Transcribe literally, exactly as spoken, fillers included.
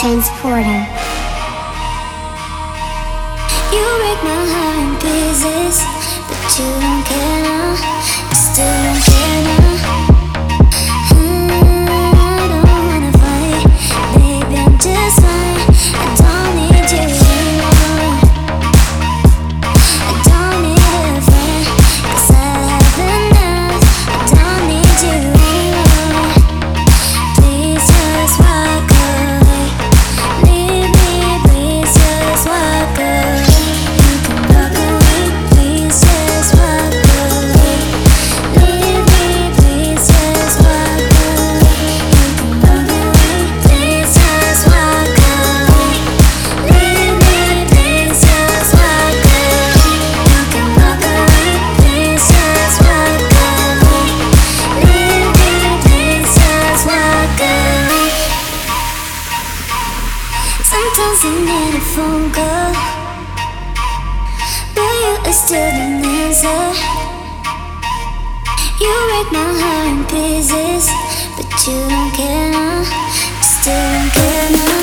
Transporter. You break my heart in pieces, but you don't care now. You still don't care now. Mm, I don't wanna fight, baby, I'm just fine. I don't need you anymore. I don't need a friend, 'cause I have enough. I don't need you anymore. Please just walk away. Leave me, please just walk away. You can walk away, please just walk away. Leave me, please just walk away. You can walk away, please just walk away. Leave me, please just walk away. You can walk away, please just walk away. Leave me, please just walk away. Sometimes I need a phone call, but you are still an answer. You break my heart in pieces, but you don't care now. You still don't care now.